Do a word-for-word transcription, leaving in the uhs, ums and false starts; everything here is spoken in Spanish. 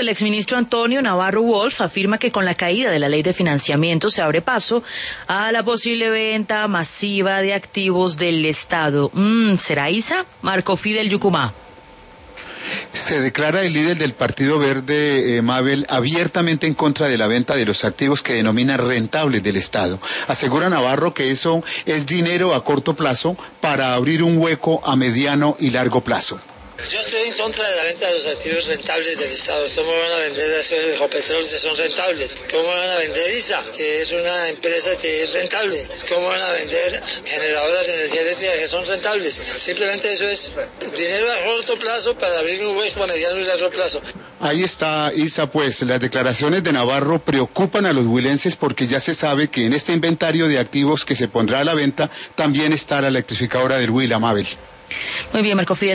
El exministro Antonio Navarro Wolf afirma que con la caída de la ley de financiamiento se abre paso a la posible venta masiva de activos del Estado. Mm, ¿Será Isa? Marco Fidel Yucumá. Se declara el líder del Partido Verde, eh, Mabel, abiertamente en contra de la venta de los activos que denomina rentables del Estado. Asegura Navarro que eso es dinero a corto plazo para abrir un hueco a mediano y largo plazo. Yo estoy en contra de la venta de los activos rentables del Estado. ¿Cómo van a vender Ecopetrol que son rentables? ¿Cómo van a vender ISA, que es una empresa que es rentable? ¿Cómo van a vender generadoras de energía eléctrica que son rentables? Simplemente eso es dinero a corto plazo para abrir un hueco a mediano y largo plazo. Ahí está, Isa, pues las declaraciones de Navarro preocupan a los huilenses porque ya se sabe que en este inventario de activos que se pondrá a la venta también está la electrificadora del Huila, Mabel. Muy bien, Marco Fidel.